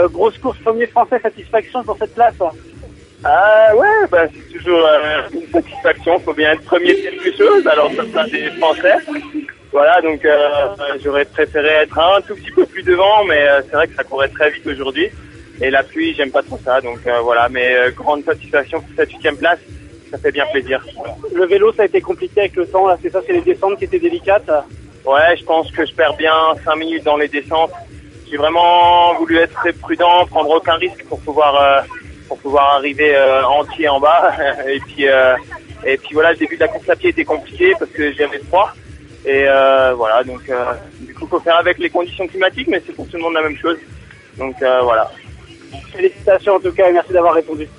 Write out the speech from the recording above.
grosse course, premier français, satisfaction pour cette place. Ouais, c'est toujours une satisfaction. Faut bien être premier de quelque chose. Alors ça sera des Français. Voilà, donc j'aurais préféré être un tout petit peu plus devant, mais c'est vrai que ça courait très vite aujourd'hui. Et la pluie, j'aime pas trop ça. Donc voilà, mais grande satisfaction pour cette 8e place. Ça fait bien plaisir. Voilà. Le vélo, ça a été compliqué avec le temps, là, c'est ça, c'est les descentes qui étaient délicates. Ouais, je pense que je perds bien 5 minutes dans les descentes. J'ai vraiment voulu être très prudent, prendre aucun risque pour pouvoir arriver entier en bas. Et puis voilà, le début de la course à pied était compliqué parce que j'avais froid. Et voilà, donc du coup, faut faire avec les conditions climatiques, mais c'est pour tout le monde la même chose. Donc voilà. Félicitations en tout cas et merci d'avoir répondu.